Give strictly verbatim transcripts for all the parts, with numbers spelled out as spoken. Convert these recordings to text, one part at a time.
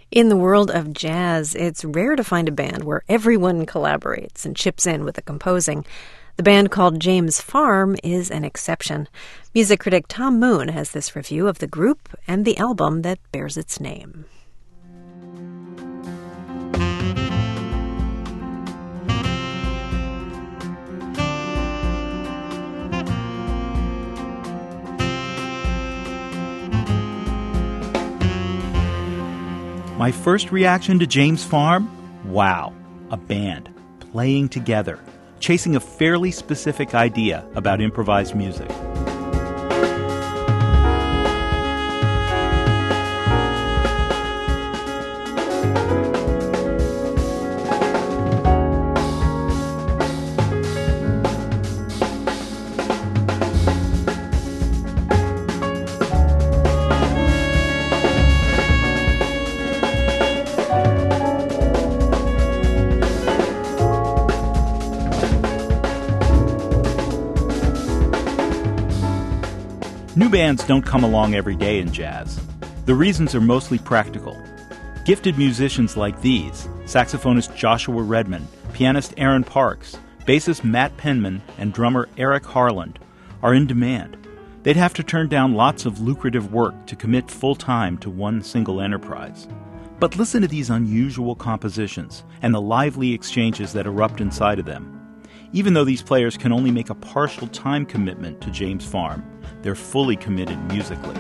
In the world of jazz, it's rare to find a band where everyone collaborates and chips in with the composing. The band called James Farm is an exception. Music critic Tom Moon has this review of the group and the album that bears its name. My first reaction to James Farm? Wow, a band, playing together, chasing a fairly specific idea about improvised music. New bands don't come along every day in jazz. The reasons are mostly practical. Gifted musicians like these, saxophonist Joshua Redman, pianist Aaron Parks, bassist Matt Penman, and drummer Eric Harland, are in demand. They'd have to turn down lots of lucrative work to commit full-time to one single enterprise. But listen to these unusual compositions and the lively exchanges that erupt inside of them. Even though these players can only make a partial time commitment to James Farm, they're fully committed musically.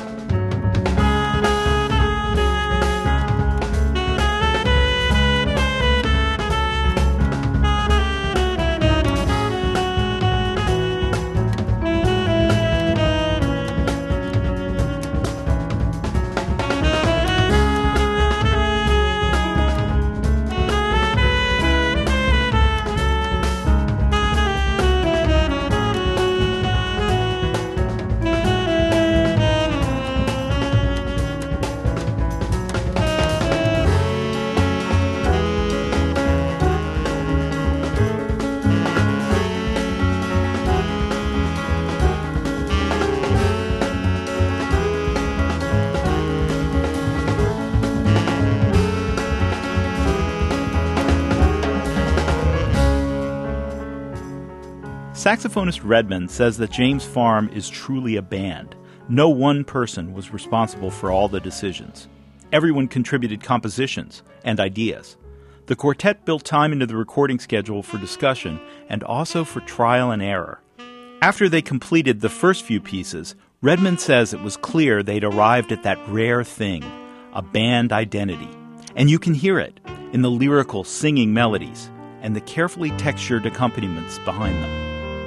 Saxophonist Redman says that James Farm is truly a band. No one person was responsible for all the decisions. Everyone contributed compositions and ideas. The quartet built time into the recording schedule for discussion and also for trial and error. After they completed the first few pieces, Redman says it was clear they'd arrived at that rare thing, a band identity. And you can hear it in the lyrical singing melodies and the carefully textured accompaniments behind them.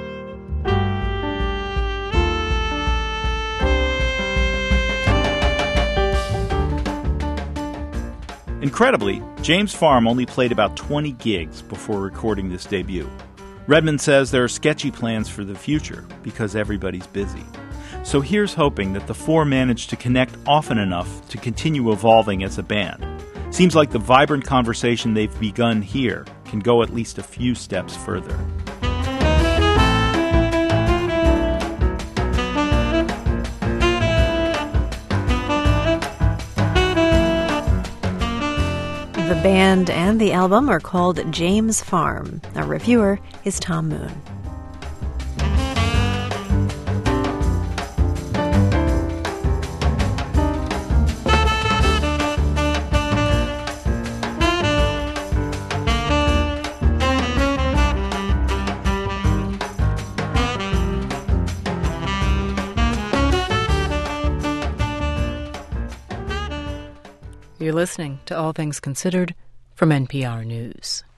Incredibly, James Farm only played about twenty gigs before recording this debut. Redman says there are sketchy plans for the future because everybody's busy. So here's hoping that the four manage to connect often enough to continue evolving as a band. Seems like the vibrant conversation they've begun here can go at least a few steps further. The band and the album are called James Farm. Our reviewer is Tom Moon. You're listening to All Things Considered from N P R News.